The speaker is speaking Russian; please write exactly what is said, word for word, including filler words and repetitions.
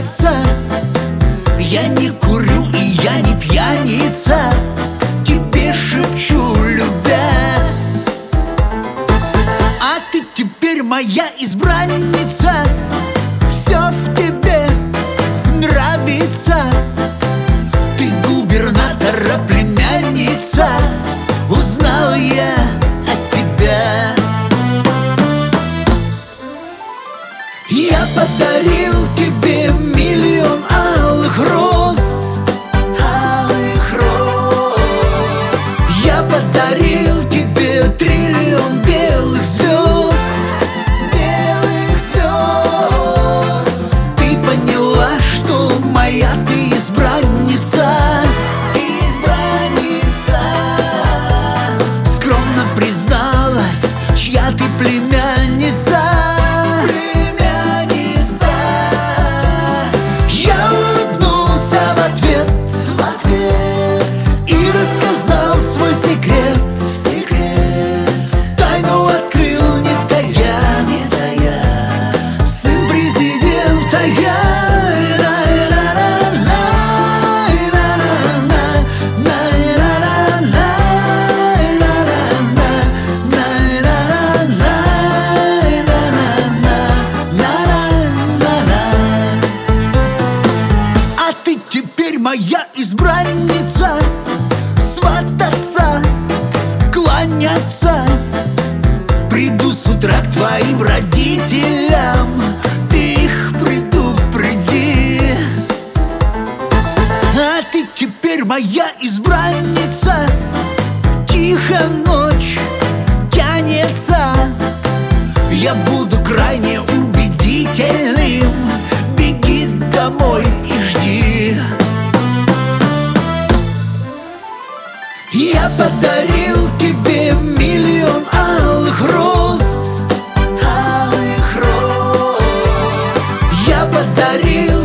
избранница. Я не курю и я не пьяница, тебе шепчу, любя. А ты теперь моя избранница, все в тебе нравится. Ты губернатора племянница, узнал я от тебя. Я подарил тебе миллион алых роз, алых роз. Я подарил тебе триллион белых звезд, белых звезд. Ты поняла, что моя ты избранница, избранница. Скромно призналась, чья ты племянница. Секрет, секрет, тайну открыл, не тая, не тая, сын президента я. А ты теперь моя избранница, свататься, кланяться. Приду с утра к твоим родителям, ты их предупреди. А ты теперь моя избранница, тихо ночь тянется. Я буду крайне убедительным, беги домой и жди. Я подарил тебе миллион алых роз, алых роз. Я подарил